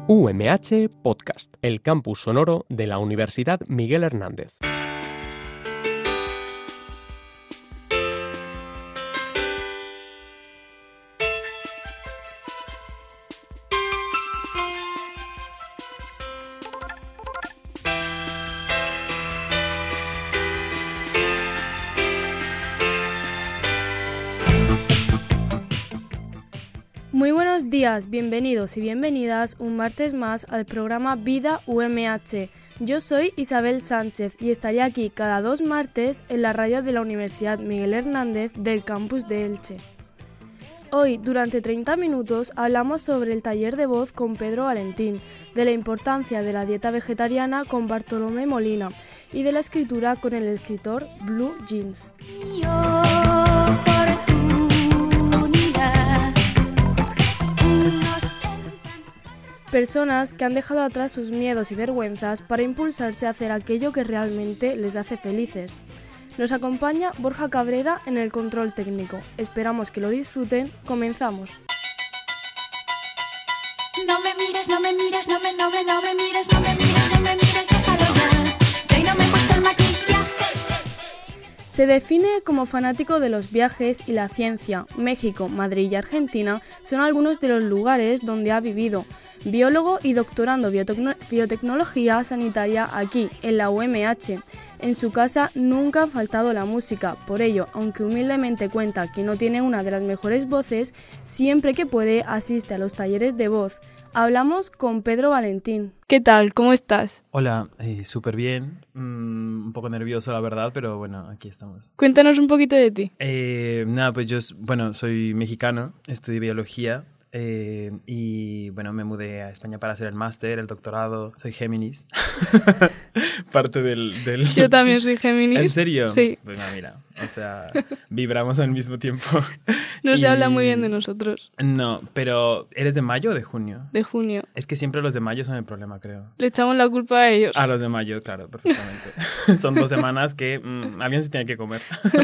UMH Podcast, el campus sonoro de la Universidad Miguel Hernández. Muy buenos días, bienvenidos y bienvenidas un martes más al programa Vida UMH. Yo soy Isabel Sánchez y estaré aquí cada 2 martes en la radio de la Universidad Miguel Hernández del campus de Elche. Hoy, durante 30 minutos, hablamos sobre el taller de voz con Pedro Valentín, de la importancia de la dieta vegetariana con Bartolomé Molina y de la escritura con el escritor Blue Jeans. Personas que han dejado atrás sus miedos y vergüenzas para impulsarse a hacer aquello que realmente les hace felices. Nos acompaña Borja Cabrera en el control técnico. Esperamos que lo disfruten. Comenzamos. No me mires, no me mires, no me mires, no me mires, no me mires, déjalo ya. Que hoy no me he puesto el maquillaje. Se define como fanático de los viajes y la ciencia. México, Madrid y Argentina son algunos de los lugares donde ha vivido. Biólogo y doctorando biotecnología sanitaria aquí, en la UMH. En su casa nunca ha faltado la música, por ello, aunque humildemente cuenta que no tiene una de las mejores voces, siempre que puede asiste a los talleres de voz. Hablamos con Pedro Valentín. ¿Qué tal? ¿Cómo estás? Hola, súper bien. Un poco nervioso, la verdad, pero bueno, aquí estamos. Cuéntanos un poquito de ti. Pues yo, soy mexicano, estudié biología. Y bueno, me mudé a España para hacer el máster, el doctorado. Soy Géminis. Parte del... Yo también soy Géminis. ¿En serio? Sí. Bueno, mira, o sea, vibramos al mismo tiempo. No se habla muy bien de nosotros. No, pero ¿eres de mayo o de junio? De junio. Es que siempre los de mayo son el problema, creo. Le echamos la culpa a ellos. A los de mayo, claro, perfectamente. Son 2 semanas que alguien se tiene que comer.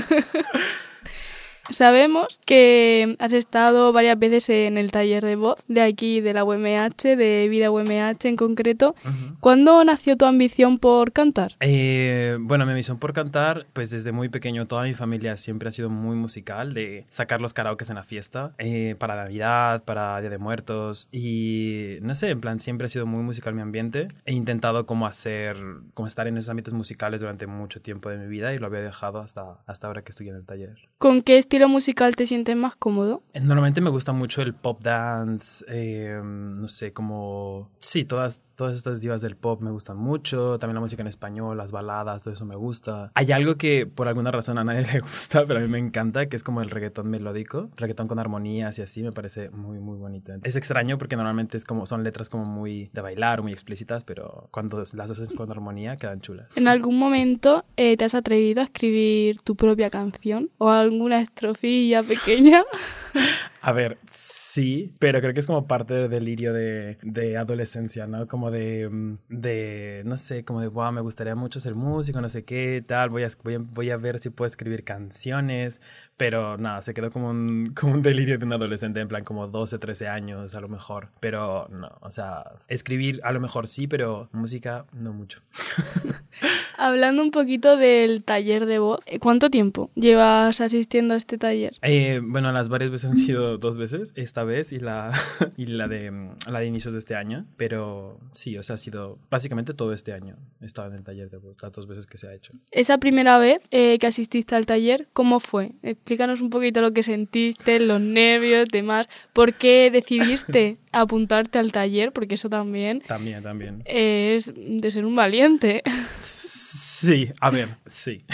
Sabemos que has estado varias veces en el taller de voz de aquí, de la UMH, de Vida UMH en concreto. Uh-huh. ¿Cuándo nació tu ambición por cantar? Mi ambición por cantar, pues desde muy pequeño toda mi familia siempre ha sido muy musical, de sacar los karaokes en la fiesta, para Navidad, para Día de Muertos, y no sé, en plan siempre ha sido muy musical mi ambiente. He intentado como estar en esos ámbitos musicales durante mucho tiempo de mi vida y lo había dejado hasta ahora que estoy en el taller. ¿Con qué estilo musical te sientes más cómodo? Normalmente me gusta mucho el pop dance, no sé, como... Sí, todas estas divas del pop me gustan mucho, también la música en español, las baladas, todo eso me gusta. Hay algo que por alguna razón a nadie le gusta, pero a mí me encanta, que es como el reggaetón melódico, reggaetón con armonías y así, me parece muy, muy bonito. Es extraño porque normalmente son letras como muy de bailar, muy explícitas, pero cuando las haces con armonía quedan chulas. ¿En algún momento te has atrevido a escribir tu propia canción o alguna estrofilla pequeña? A ver, sí, pero creo que es como parte del delirio de adolescencia, ¿no? Como no sé, como de, wow, me gustaría mucho ser músico, no sé qué, tal, voy a ver si puedo escribir canciones, pero nada, se quedó como un delirio de un adolescente, en plan como 12, 13 años a lo mejor, pero no, o sea, escribir a lo mejor sí, pero música no mucho. Hablando un poquito del taller de voz, ¿cuánto tiempo llevas asistiendo a este taller? Las varias veces han sido 2 veces, esta vez y la de inicios de este año, pero sí, o sea, ha sido básicamente todo este año he estado en el taller de voz, las 2 veces que se ha hecho. Esa primera vez que asististe al taller, ¿cómo fue? Explícanos un poquito lo que sentiste, los nervios, demás, ¿por qué decidiste apuntarte al taller? Porque eso también es de ser un valiente. Sí, a ver, sí.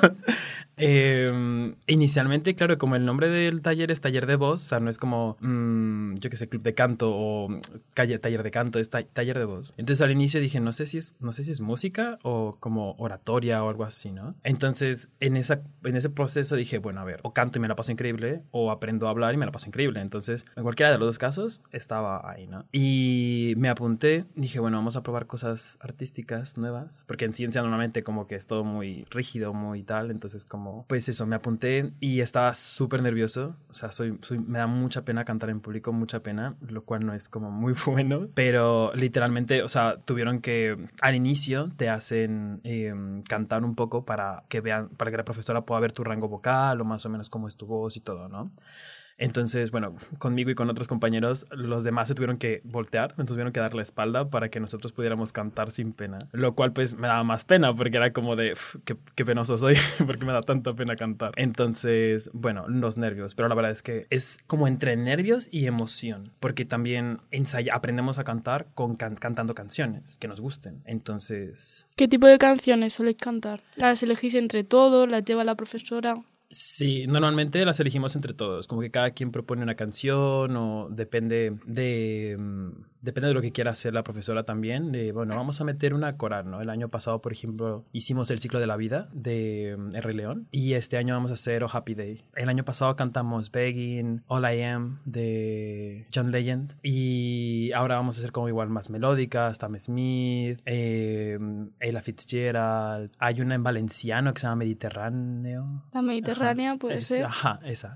Inicialmente, claro, como el nombre del taller es taller de voz, o sea, no es como, yo qué sé, club de canto o taller de canto, es taller de voz. Entonces al inicio dije, no sé si es música o como oratoria o algo así, ¿no? Entonces en ese proceso dije, bueno, a ver, o canto y me la paso increíble, o aprendo a hablar y me la paso increíble. Entonces en cualquiera de los 2 casos estaba ahí, ¿no? Y me apunté, dije, bueno, vamos a probar cosas artísticas nuevas, porque en ciencia normalmente como que es todo muy rígido, muy tal, entonces como como, pues eso, me apunté y estaba súper nervioso. O sea, me da mucha pena cantar en público, mucha pena, lo cual no es como muy bueno. Pero literalmente, o sea, tuvieron que, al inicio te hacen cantar un poco para que vean, para que la profesora pueda ver tu rango vocal o más o menos cómo es tu voz y todo, ¿no? Entonces, bueno, conmigo y con otros compañeros, los demás se tuvieron que voltear, nos tuvieron que dar la espalda para que nosotros pudiéramos cantar sin pena. Lo cual, pues, me daba más pena porque era como de, qué penoso soy, porque me da tanta pena cantar. Entonces, bueno, los nervios. Pero la verdad es que es como entre nervios y emoción, porque también aprendemos a cantar cantando canciones que nos gusten. Entonces... ¿Qué tipo de canciones soléis cantar? ¿Las elegís entre todos? ¿Las lleva la profesora? Sí, normalmente las elegimos entre todos, como que cada quien propone una canción o depende de lo que quiera hacer la profesora también. Bueno, vamos a meter una coral, ¿no? El año pasado, por ejemplo, hicimos El ciclo de la vida de El Rey León y este año vamos a hacer Oh Happy Day. El año pasado cantamos Begging, All I Am de John Legend y ahora vamos a hacer como igual más melódicas, Tam Smith, Ella Fitzgerald. Hay una en valenciano que se llama Mediterráneo. La Mediterránea puede ser. Ajá, esa.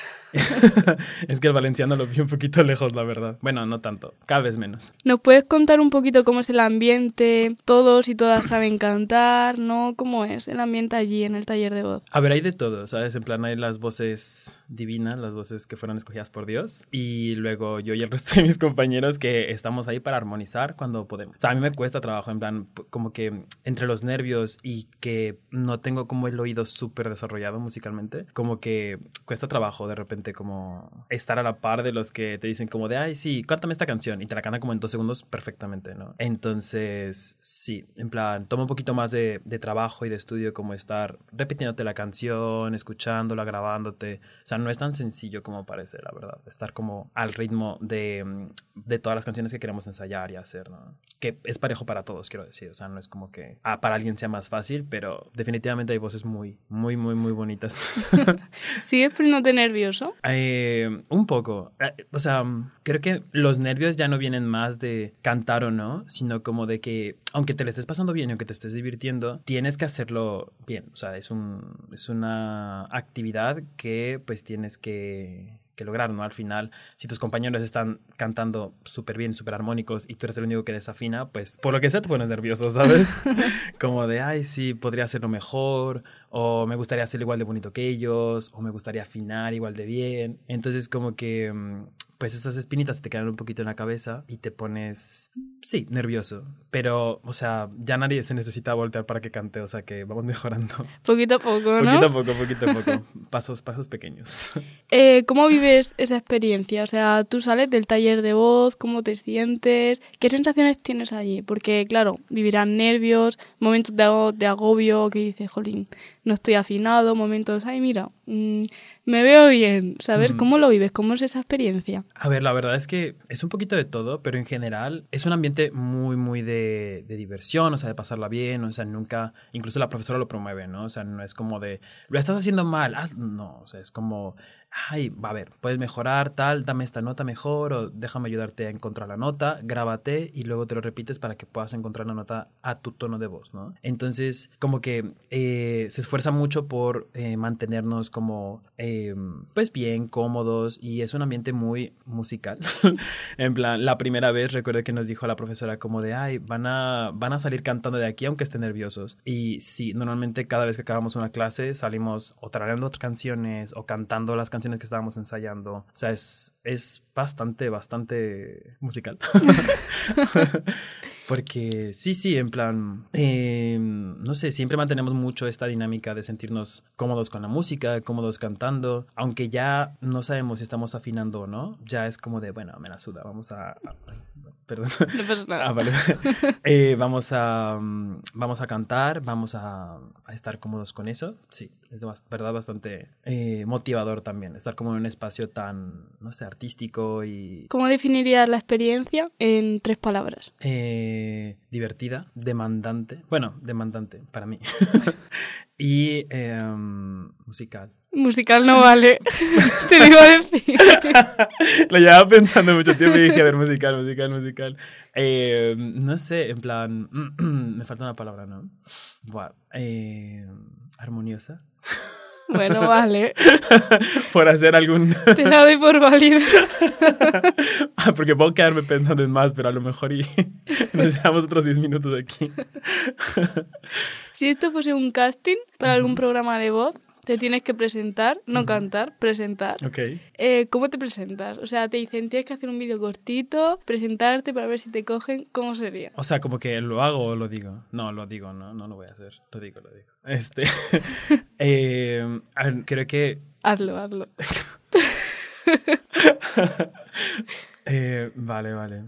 Es que el valenciano lo vi un poquito lejos, la verdad. Bueno, no tanto, cada vez menos. ¿Nos puedes contar un poquito cómo es el ambiente? ¿Todos y todas saben cantar? ¿No? ¿Cómo es el ambiente allí en el taller de voz? A ver, hay de todo, ¿sabes? En plan, hay las voces divinas, las voces que fueron escogidas por Dios. Y luego yo y el resto de mis compañeros que estamos ahí para armonizar cuando podemos. O sea, a mí me cuesta trabajo, en plan, como que entre los nervios y que no tengo como el oído súper desarrollado musicalmente, como que cuesta trabajo de repente como estar a la par de los que te dicen como de, ay, sí, cántame esta canción y te la cantan como en 2 segundos perfectamente, ¿no? Entonces, sí, en plan, toma un poquito más de trabajo y de estudio como estar repitiéndote la canción, escuchándola, grabándote. O sea, no es tan sencillo como parece, la verdad, estar como al ritmo de todas las canciones que queremos ensayar y hacer, ¿no? Que es parejo para todos, quiero decir. O sea, no es como que para alguien sea más fácil, pero definitivamente hay voces muy bonitas. ¿Sigues poniéndote nervioso? Un poco. O sea, creo que los nervios ya no vienen más de cantar o no, sino como de que, aunque te le estés pasando bien y aunque te estés divirtiendo, tienes que hacerlo bien. O sea, es una actividad que pues tienes que lograr, ¿no? Al final, si tus compañeros están cantando súper bien, súper armónicos y tú eres el único que desafina, pues por lo que sea te pones nervioso, ¿sabes? Como de, ay, sí, podría hacerlo mejor, o me gustaría hacerlo igual de bonito que ellos, o me gustaría afinar igual de bien. Entonces como que pues estas espinitas te quedan un poquito en la cabeza y te pones, sí, nervioso. Pero, o sea, ya nadie se necesita voltear para que cante, o sea que vamos mejorando. Poquito a poco, ¿no? Poquito a poco. Pasos pequeños. ¿Cómo vives esa experiencia? O sea, tú sales del taller de voz, ¿cómo te sientes? ¿Qué sensaciones tienes allí? Porque, claro, vivirán nervios, momentos de agobio, que dices, jolín, no estoy afinado, momentos, ay, mira, me veo bien, ¿sabes? ¿Cómo lo vives? ¿Cómo es esa experiencia? A ver, la verdad es que es un poquito de todo, pero en general es un ambiente muy de diversión, o sea, de pasarla bien, o sea, nunca, incluso la profesora lo promueve, ¿no? O sea, no es como de, lo estás haciendo mal, no, o sea, es como, ay, a ver, puedes mejorar, tal, dame esta nota mejor, o déjame ayudarte a encontrar la nota, grábate y luego te lo repites para que puedas encontrar la nota a tu tono de voz, ¿no? Entonces, como que se esfuerza mucho por mantenernos como, pues bien, cómodos, y es un ambiente muy musical. En plan, la primera vez recuerdo que nos dijo la profesora como de, ay, van a salir cantando de aquí aunque estén nerviosos. Y sí, normalmente cada vez que acabamos una clase salimos o tarareando otras canciones o cantando las canciones que estábamos ensayando. O sea, es bastante musical. Porque sí, en plan, no sé, siempre mantenemos mucho esta dinámica de sentirnos cómodos con la música, cómodos cantando, aunque ya no sabemos si estamos afinando o no, ya es como de, bueno, me la suda, vamos a perdón. No pasa nada. Vale. Vamos a cantar, vamos a estar cómodos con eso. Sí, es verdad bastante motivador también, estar como en un espacio tan, no sé, artístico y... ¿Cómo definirías la experiencia en 3 palabras? Divertida, demandante. Bueno, demandante para mí. Y musical. Musical no vale. Te lo iba a decir. Lo llevaba pensando mucho tiempo y dije, a ver, musical. No sé, en plan... me falta una palabra, ¿no? Buah, armoniosa. Bueno, vale. Por hacer algún... Te la doy por válida. Porque puedo quedarme pensando en más, pero a lo mejor y nos llevamos otros 10 minutos aquí. Si esto fuese un casting para algún programa de voz, te tienes que presentar, no cantar, presentar. Ok. ¿Cómo te presentas? O sea, te dicen, tienes que hacer un vídeo cortito, presentarte para ver si te cogen. ¿Cómo sería? O sea, como que lo hago o lo digo. No, lo digo, no lo voy a hacer. Lo digo. A ver, creo que... Hazlo. Vale.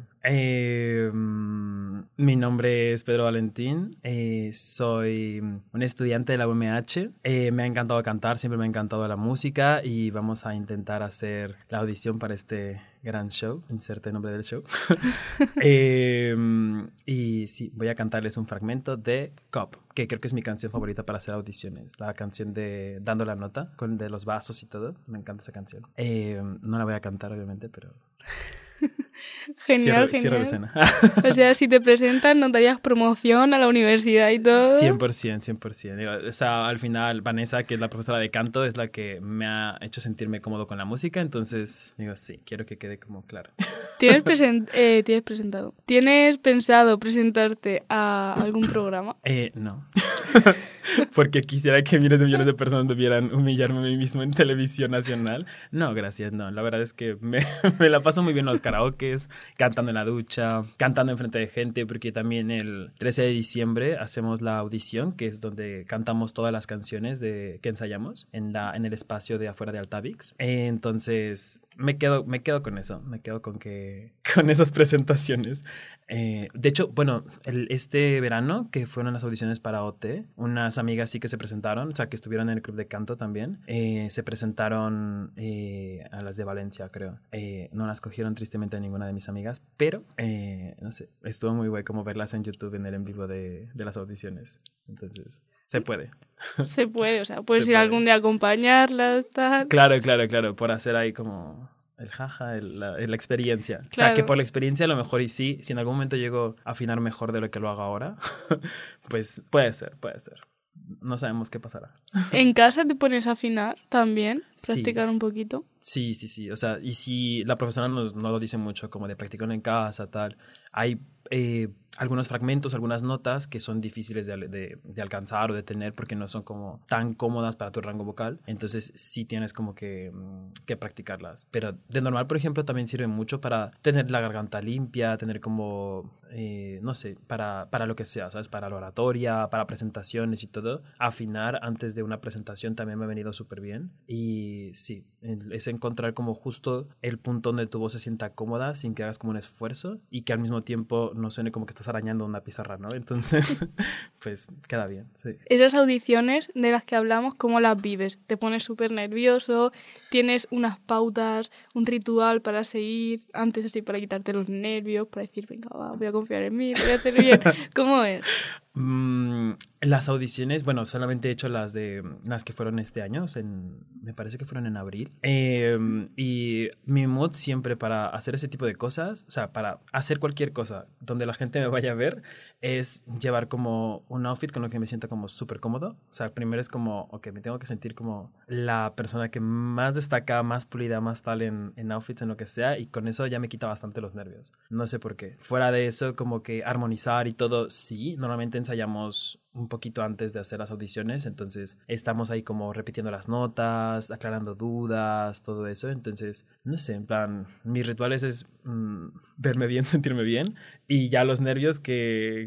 Mi nombre es Pedro Valentín, soy un estudiante de la UMH, me ha encantado cantar, siempre me ha encantado la música y vamos a intentar hacer la audición para este gran show, inserte el nombre del show. Y sí, voy a cantarles un fragmento de Cop, que creo que es mi canción favorita para hacer audiciones, la canción de Dando la Nota, de los vasos y todo, me encanta esa canción. No la voy a cantar obviamente, pero... Genial. Cierro de escena. O sea, si te presentas, ¿no darías promoción a la universidad y todo? 100%. Digo, o sea, al final, Vanessa, que es la profesora de canto, es la que me ha hecho sentirme cómodo con la música, entonces, digo, sí, quiero que quede como claro. ¿Tienes pensado presentarte a algún programa? No. Porque quisiera que miles de millones de personas debieran humillarme a mí mismo en televisión nacional. No, gracias, no. La verdad es que me la paso muy bien en los karaokes, cantando en la ducha, cantando enfrente de gente, porque también el 13 de diciembre hacemos la audición, que es donde cantamos todas las canciones que ensayamos en el espacio de afuera de Altavix. Entonces, me quedo con eso, con esas presentaciones. De hecho, bueno, este verano, que fueron las audiciones para OT, unas amigas sí que se presentaron, o sea, que estuvieron en el club de canto también, se presentaron a las de Valencia, creo. No las cogieron tristemente a ninguna de mis amigas, pero, no sé, estuvo muy guay como verlas en YouTube en el en vivo de las audiciones. Entonces, se puede. Se puede, o sea, puedes ir algún día a acompañarlas, tal. Claro, por hacer ahí como... el jaja, la experiencia. Claro. O sea, que por la experiencia a lo mejor y sí, si en algún momento llego a afinar mejor de lo que lo hago ahora, pues puede ser. No sabemos qué pasará. ¿En casa te pones a afinar también? ¿Practicar un poquito? Sí. O sea, y si la profesora nos lo dice mucho, como de practicar en casa, tal, hay algunos fragmentos, algunas notas que son difíciles de alcanzar o de tener porque no son como tan cómodas para tu rango vocal. Entonces sí tienes como que practicarlas. Pero de normal, por ejemplo, también sirve mucho para tener la garganta limpia, tener como, no sé, para lo que sea, ¿sabes? Para la oratoria, para presentaciones y todo. Afinar antes de una presentación también me ha venido súper bien. Y sí, es encontrar como justo el punto donde tu voz se sienta cómoda sin que hagas como un esfuerzo y que al mismo tiempo no suene como que estás arañando una pizarra, ¿no? Entonces, pues queda bien, sí. Esas audiciones de las que hablamos, ¿cómo las vives? ¿Te pones súper nervioso? ¿Tienes unas pautas, un ritual para seguir antes así para quitarte los nervios, para decir, venga, va, voy a confiar en mí, lo voy a hacer bien? ¿Cómo es? Las audiciones, bueno, solamente he hecho las que fueron este año, me parece que fueron en abril. Y mi mood siempre para hacer ese tipo de cosas, o sea, para hacer cualquier cosa donde la gente me vaya a ver, es llevar como un outfit con lo que me sienta como súper cómodo. O sea, primero es como, ok, me tengo que sentir como la persona que más destaca, más pulida, más tal en outfits, en lo que sea, y con eso ya me quita bastante los nervios. No sé por qué. Fuera de eso, como que armonizar y todo, sí, normalmente ensayamos un poquito antes de hacer las audiciones, entonces estamos ahí como repitiendo las notas, aclarando dudas, todo eso. Entonces, no sé, en plan, mis rituales es verme bien, sentirme bien, y ya los nervios que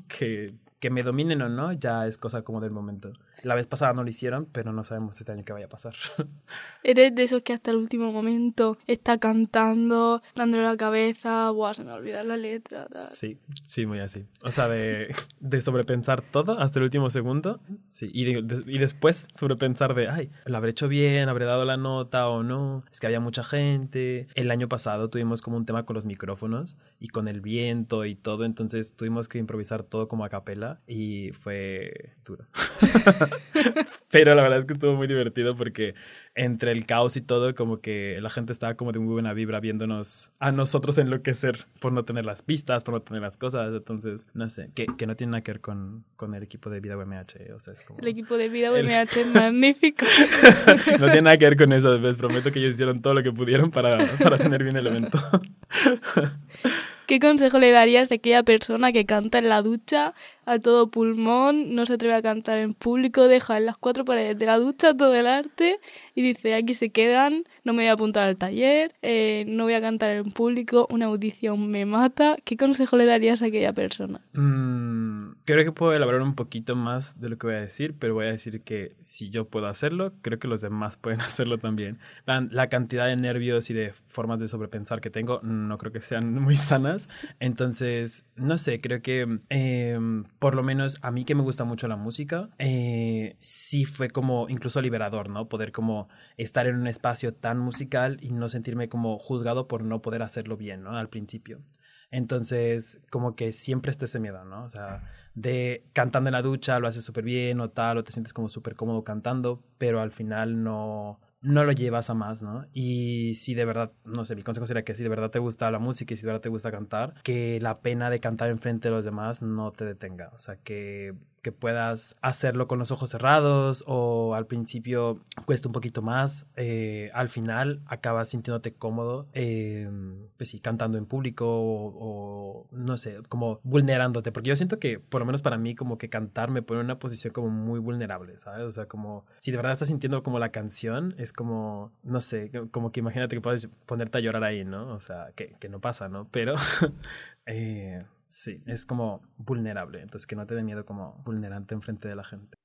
me dominen o no, ya es cosa como del momento. La vez pasada no lo hicieron, pero no sabemos este año qué vaya a pasar. ¿Eres de esos que hasta el último momento está cantando, dándole la cabeza, buah, se me va a olvidar la letra? Tal? Sí, muy así. O sea, de sobrepensar todo hasta el último segundo, sí. Y después sobrepensar ay, ¿lo habré hecho bien? ¿Habré dado la nota o no? Es que había mucha gente. El año pasado tuvimos como un tema con los micrófonos y con el viento y todo, entonces tuvimos que improvisar todo como a capela. mala y fue duro. Pero la verdad es que estuvo muy divertido porque entre el caos y todo, como que la gente estaba como de muy buena vibra viéndonos a nosotros enloquecer por no tener las pistas, por no tener las cosas. Entonces, no sé, que no tiene nada que ver con el equipo de Vida UMH. O sea, es como... El equipo de Vida UMH es magnífico. No tiene nada que ver con eso. Les prometo que ellos hicieron todo lo que pudieron para tener bien el evento. ¿Qué consejo le darías de aquella persona que canta en la ducha a todo pulmón, no se atreve a cantar en público, deja en las cuatro paredes de la ducha todo el arte y dice, aquí se quedan, no me voy a apuntar al taller, no voy a cantar en público, una audición me mata? ¿Qué consejo le darías a aquella persona? Creo que puedo elaborar un poquito más de lo que voy a decir, pero voy a decir que si yo puedo hacerlo, creo que los demás pueden hacerlo también. La cantidad de nervios y de formas de sobrepensar que tengo no creo que sean muy sanas. Entonces, no sé, creo que por lo menos a mí que me gusta mucho la música, sí fue como incluso liberador, ¿no? Poder como estar en un espacio tan musical y no sentirme como juzgado por no poder hacerlo bien, ¿no? Al principio. Entonces, como que siempre está ese miedo, ¿no? O sea, de cantando en la ducha lo haces súper bien o tal, o te sientes como súper cómodo cantando, pero al final no lo llevas a más, ¿no? Y si de verdad, no sé, mi consejo sería que si de verdad te gusta la música y si de verdad te gusta cantar, que la pena de cantar enfrente de los demás no te detenga. O sea, que puedas hacerlo con los ojos cerrados o al principio cuesta un poquito más. Al final acabas sintiéndote cómodo, pues sí, cantando en público o no sé, como vulnerándote. Porque yo siento que, por lo menos para mí, como que cantar me pone en una posición como muy vulnerable, ¿sabes? O sea, como si de verdad estás sintiendo como la canción, es como, no sé, como que imagínate que puedes ponerte a llorar ahí, ¿no? O sea, que no pasa, ¿no? Pero sí, es como vulnerable, entonces que no te dé miedo como vulnerante enfrente de la gente.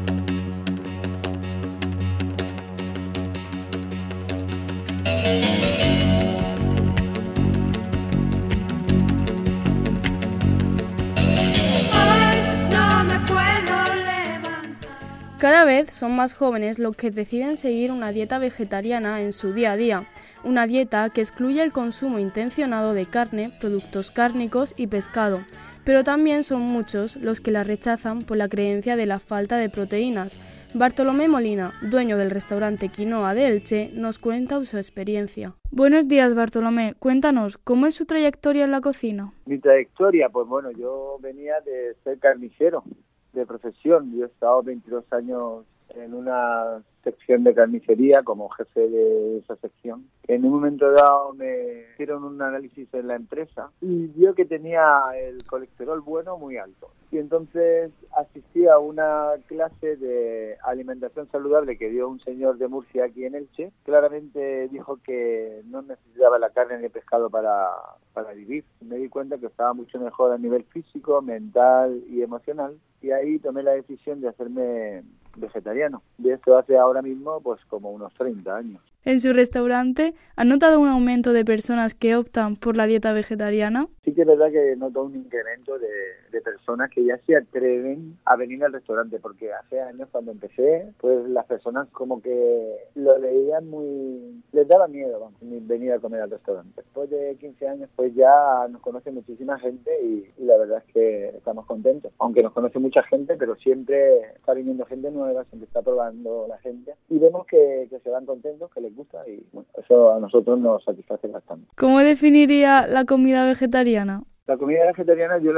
Cada vez son más jóvenes los que deciden seguir una dieta vegetariana en su día a día, una dieta que excluye el consumo intencionado de carne, productos cárnicos y pescado, pero también son muchos los que la rechazan por la creencia de la falta de proteínas. Bartolomé Molina, dueño del restaurante Quinoa de Elche, nos cuenta su experiencia. Buenos días, Bartolomé. Cuéntanos, ¿cómo es su trayectoria en la cocina? Mi trayectoria, pues bueno, yo venía de ser carnicero de profesión. Yo he estado 22 años en una sección de carnicería como jefe de esa sección. En un momento dado me hicieron un análisis en la empresa y vio que tenía el colesterol bueno muy alto. Y entonces asistí a una clase de alimentación saludable que dio un señor de Murcia aquí en Elche. Claramente dijo que no necesitaba la carne ni el pescado para vivir. Me di cuenta que estaba mucho mejor a nivel físico, mental y emocional. Y ahí tomé la decisión de hacerme vegetariano. Y esto hace ahora mismo pues como unos 30 años. En su restaurante, ¿ha notado un aumento de personas que optan por la dieta vegetariana? Sí que es verdad que noto un incremento de personas que ya se atreven a venir al restaurante, porque hace años cuando empecé, pues las personas como que lo leían muy... les daba miedo venir a comer al restaurante. Después de 15 años pues ya nos conoce muchísima gente y la verdad es que estamos contentos. Aunque nos conoce mucha gente, pero siempre está viniendo gente nueva, siempre está probando la gente y vemos que se van contentos, que les gusta y bueno, eso a nosotros nos satisface bastante. ¿Cómo definiría la comida vegetariana? La comida vegetariana yo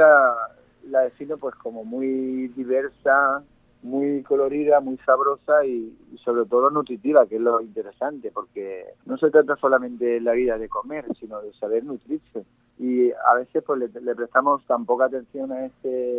la defino pues como muy diversa, muy colorida, muy sabrosa y sobre todo nutritiva, que es lo interesante, porque no se trata solamente de la vida de comer, sino de saber nutrirse. Y a veces pues le prestamos tan poca atención a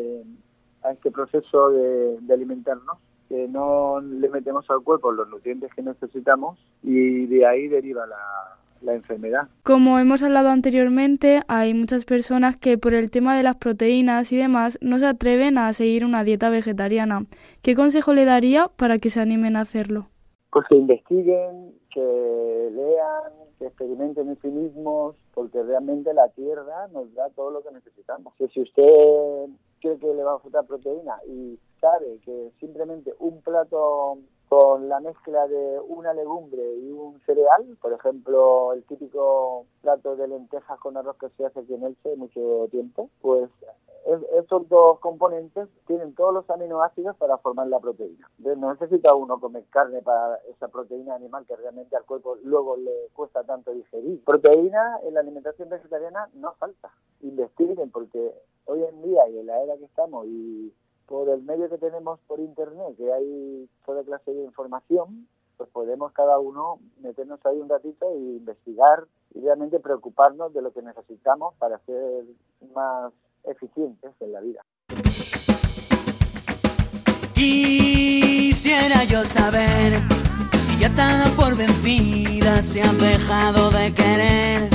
este proceso de alimentarnos, que no le metemos al cuerpo los nutrientes que necesitamos y de ahí deriva la enfermedad. Como hemos hablado anteriormente, hay muchas personas que por el tema de las proteínas y demás no se atreven a seguir una dieta vegetariana. ¿Qué consejo le daría para que se animen a hacerlo? Pues que investiguen, que lean, que experimenten en sí mismos, porque realmente la tierra nos da todo lo que necesitamos. Que si usted cree que le va a faltar proteína y sabe que simplemente un plato con la mezcla de una legumbre y un cereal, por ejemplo, el típico plato de lentejas con arroz que se hace aquí en Elche mucho tiempo, pues esos dos componentes tienen todos los aminoácidos para formar la proteína. Entonces no necesita uno comer carne para esa proteína animal que realmente al cuerpo luego le cuesta tanto digerir. Proteína en la alimentación vegetariana no falta. Investiguen, porque hoy en día y en la era que estamos y por el medio que tenemos por internet, que hay toda clase de información, pues podemos cada uno meternos ahí un ratito e investigar y realmente preocuparnos de lo que necesitamos para ser más eficientes en la vida. Quisiera yo saber si ya tan por vencida se han dejado de querer.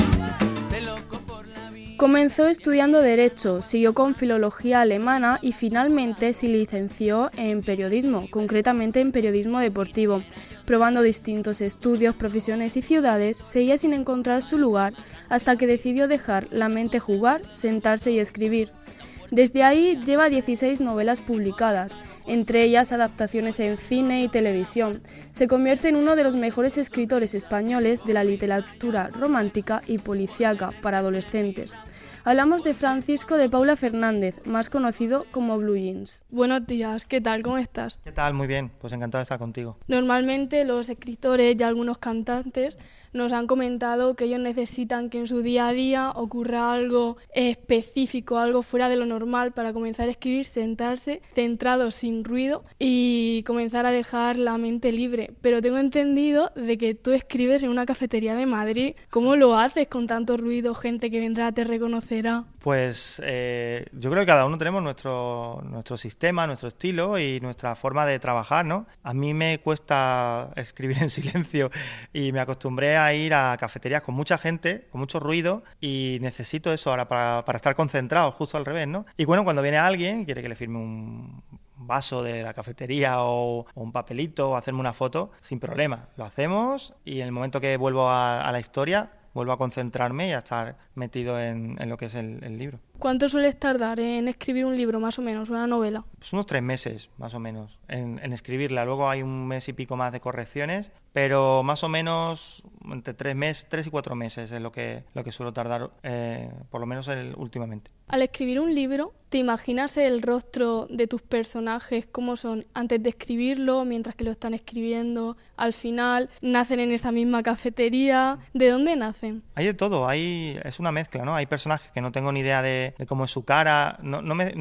Comenzó estudiando Derecho, siguió con Filología Alemana y finalmente se licenció en Periodismo, concretamente en Periodismo Deportivo. Probando distintos estudios, profesiones y ciudades, seguía sin encontrar su lugar hasta que decidió dejar la mente jugar, sentarse y escribir. Desde ahí lleva 16 novelas publicadas, entre ellas adaptaciones en cine y televisión. Se convierte en uno de los mejores escritores españoles de la literatura romántica y policíaca para adolescentes. Hablamos de Francisco de Paula Fernández, más conocido como Blue Jeans. Buenos días, ¿qué tal? ¿Cómo estás? ¿Qué tal? Muy bien, pues encantado de estar contigo. Normalmente los escritores y algunos cantantes nos han comentado que ellos necesitan que en su día a día ocurra algo específico, algo fuera de lo normal para comenzar a escribir, sentarse, centrado, sin ruido y comenzar a dejar la mente libre. Pero tengo entendido de que tú escribes en una cafetería de Madrid. ¿Cómo lo haces con tanto ruido, gente que vendrá, te reconocerá? Pues yo creo que cada uno tenemos nuestro sistema, nuestro estilo y nuestra forma de trabajar, ¿no? A mí me cuesta escribir en silencio y me acostumbré a ir a cafeterías con mucha gente, con mucho ruido y necesito eso ahora para estar concentrado, justo al revés, ¿no? Y bueno, cuando viene alguien y quiere que le firme un vaso de la cafetería o un papelito o hacerme una foto, sin problema, lo hacemos y en el momento que vuelvo a la historia vuelvo a concentrarme y a estar metido en lo que es el libro. ¿Cuánto sueles tardar en escribir un libro, más o menos, una novela? Pues unos 3 meses, más o menos, en escribirla. Luego hay 1 mes y pico más de correcciones, pero más o menos entre 3 y 4 meses es lo que suelo tardar, por lo menos últimamente. Al escribir un libro, ¿te imaginas el rostro de tus personajes, cómo son antes de escribirlo, mientras que lo están escribiendo, al final, nacen en esa misma cafetería? ¿De dónde nacen? Hay de todo, es una mezcla, ¿no? Hay personajes que no tengo ni idea de cómo es su cara, no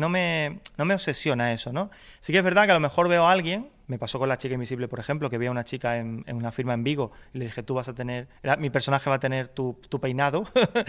me obsesiona eso, ¿no? Sí que es verdad que a lo mejor veo a alguien. Me pasó con La chica invisible, por ejemplo, que vi a una chica en una firma en Vigo y le dije, mi personaje va a tener tu peinado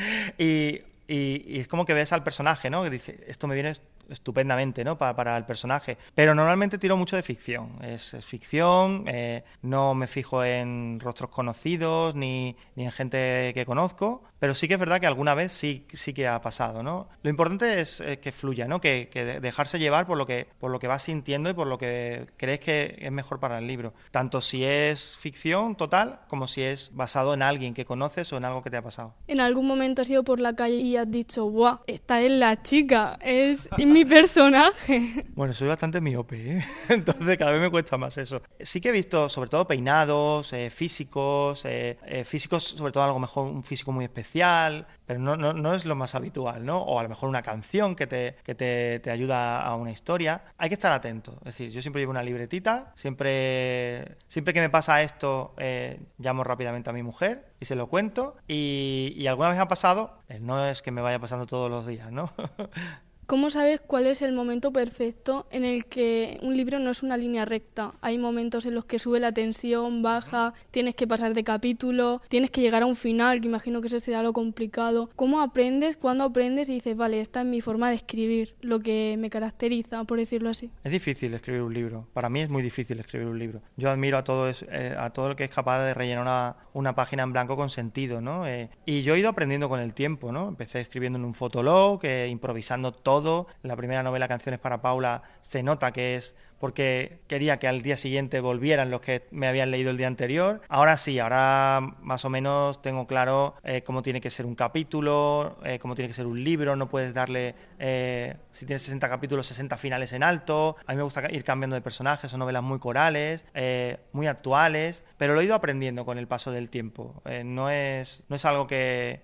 y es como que ves al personaje, ¿no? Que dice, esto me viene estupendamente, ¿no? Para el personaje. Pero normalmente tiro mucho de ficción. Es ficción, no me fijo en rostros conocidos ni en gente que conozco, pero sí que es verdad que alguna vez sí que ha pasado, ¿no? Lo importante es que fluya, ¿no? Que dejarse llevar por lo que vas sintiendo y por lo que crees que es mejor para el libro. Tanto si es ficción total como si es basado en alguien que conoces o en algo que te ha pasado. ¿En algún momento has ido por la calle y has dicho, ¡buah! Esta es la chica, es mi personaje? Bueno, soy bastante miope, ¿eh? Entonces cada vez me cuesta más eso. Sí que he visto sobre todo peinados, físicos sobre todo a lo mejor un físico muy especial, pero no es lo más habitual, ¿no? O a lo mejor una canción que te ayuda a una historia. Hay que estar atento, es decir, yo siempre llevo una libretita, siempre que me pasa esto llamo rápidamente a mi mujer y se lo cuento y alguna vez ha pasado, no es que me vaya pasando todos los días, ¿no? ¿Cómo sabes cuál es el momento perfecto en el que un libro no es una línea recta? Hay momentos en los que sube la tensión, baja, tienes que pasar de capítulo, tienes que llegar a un final, que imagino que eso será lo complicado. ¿Cómo aprendes? ¿Cuándo aprendes y dices, vale, esta es mi forma de escribir, lo que me caracteriza, por decirlo así? Es difícil escribir un libro. Para mí es muy difícil escribir un libro. Yo admiro a todo el que es capaz de rellenar una página en blanco con sentido, ¿no? Y yo he ido aprendiendo con el tiempo, ¿no? Empecé escribiendo en un fotolog, improvisando todo. La primera novela, Canciones para Paula, se nota que es porque quería que al día siguiente volvieran los que me habían leído el día anterior. Ahora sí, ahora más o menos tengo claro cómo tiene que ser un capítulo, cómo tiene que ser un libro. No puedes darle, si tienes 60 capítulos, 60 finales en alto. A mí me gusta ir cambiando de personajes, son novelas muy corales, muy actuales, pero lo he ido aprendiendo con el paso del tiempo. No es algo que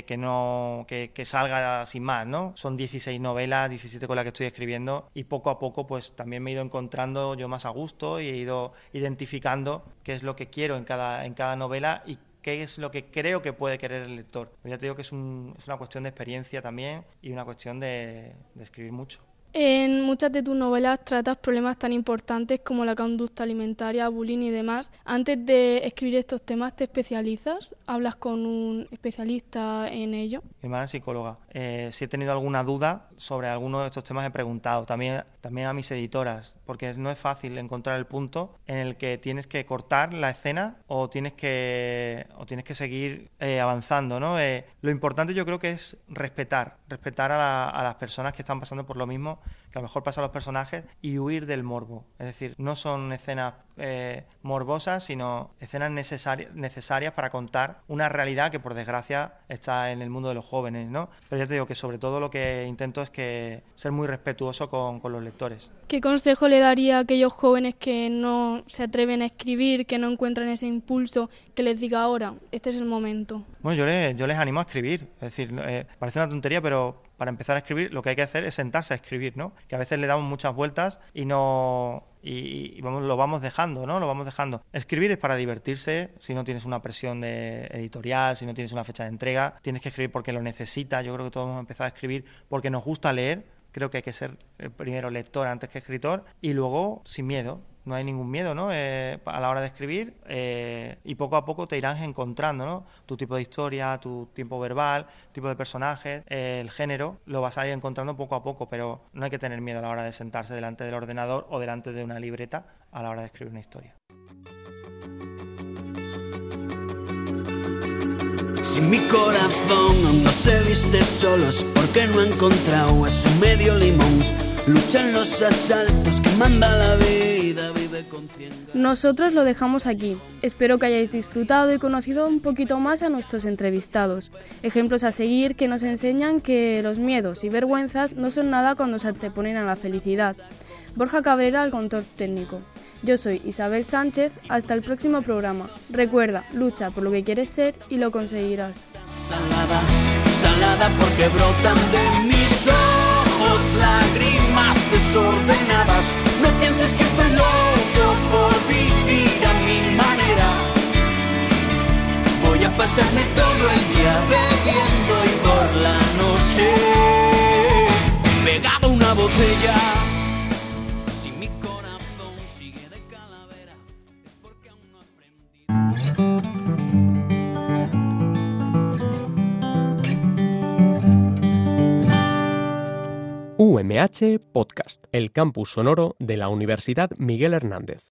salga sin más, ¿no? Son 16 novelas, 17 con las que estoy escribiendo, y poco a poco pues también me he ido encontrando yo más a gusto y he ido identificando qué es lo que quiero en cada novela y qué es lo que creo que puede querer el lector. Pero ya te digo que es una cuestión de experiencia también y una cuestión de escribir mucho. En muchas de tus novelas tratas problemas tan importantes como la conducta alimentaria, bullying y demás. Antes de escribir estos temas, ¿te especializas? ¿Hablas con un especialista en ello? Mi hermana es psicóloga. Si he tenido alguna duda sobre alguno de estos temas he preguntado. También a mis editoras, porque no es fácil encontrar el punto en el que tienes que cortar la escena o tienes que seguir avanzando, ¿no? Lo importante yo creo que es respetar a las personas que están pasando por lo mismo que a lo mejor pasa a los personajes, y huir del morbo. Es decir, no son escenas morbosas, sino escenas necesarias para contar una realidad que por desgracia está en el mundo de los jóvenes, ¿no? Pero ya te digo que sobre todo lo que intento es ser muy respetuoso con los lectores. ¿Qué consejo le daría a aquellos jóvenes que no se atreven a escribir, que no encuentran ese impulso, que les diga ahora, este es el momento? Bueno, yo les animo a escribir. Es decir, parece una tontería, pero para empezar a escribir lo que hay que hacer es sentarse a escribir, ¿no? Que a veces le damos muchas vueltas y lo vamos dejando, ¿no? Lo vamos dejando. Escribir es para divertirse. Si no tienes una presión editorial, si no tienes una fecha de entrega, tienes que escribir porque lo necesitas. Yo creo que todos hemos empezado a escribir porque nos gusta leer. Creo que hay que ser primero lector antes que escritor, y luego sin miedo. No hay ningún miedo, ¿no? A la hora de escribir, y poco a poco te irás encontrando, ¿no? Tu tipo de historia, tu tiempo verbal, tipo de personajes, el género, lo vas a ir encontrando poco a poco, pero no hay que tener miedo a la hora de sentarse delante del ordenador o delante de una libreta a la hora de escribir una historia. Si mi corazón aún no se viste solo, es porque no ha encontrado a su medio limón. Luchan los asaltos que manda la vida, vive con 100... Nosotros lo dejamos aquí. Espero que hayáis disfrutado y conocido un poquito más a nuestros entrevistados. Ejemplos a seguir que nos enseñan que los miedos y vergüenzas no son nada cuando se anteponen a la felicidad. Borja Cabrera, al control técnico. Yo soy Isabel Sánchez, hasta el próximo programa. Recuerda, lucha por lo que quieres ser y lo conseguirás. Salada porque brotan de mis ojos lágrimas desordenadas. No pienses que estoy loco por vivir a mi manera. Voy a pasarme todo el día bebiendo y por la noche pegado a una botella. UMH Podcast, el campus sonoro de la Universidad Miguel Hernández.